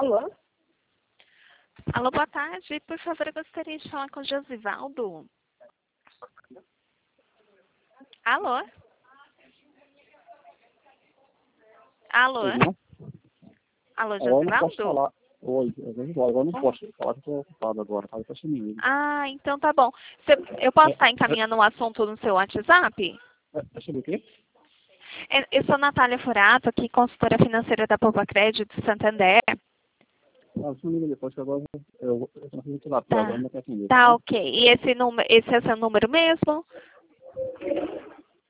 Alô? Alô, boa tarde. Por favor, eu gostaria de falar com o Josivaldo. Alô? Alô? Alô, Agora eu não posso Josivaldo? falar. Oi, agora eu não posso falar, que eu estou ocupado agora, tá? Tá sumindo. Ah, então tá bom. Eu posso estar encaminhando um assunto no seu WhatsApp? É sobre o quê? Eu sou Natália Furato, aqui, consultora financeira da Poupa Crédito Santander. Você me liga depois, que agora eu estou lá, Tá. agora não quero atender. Tá, ok. E esse é seu número mesmo?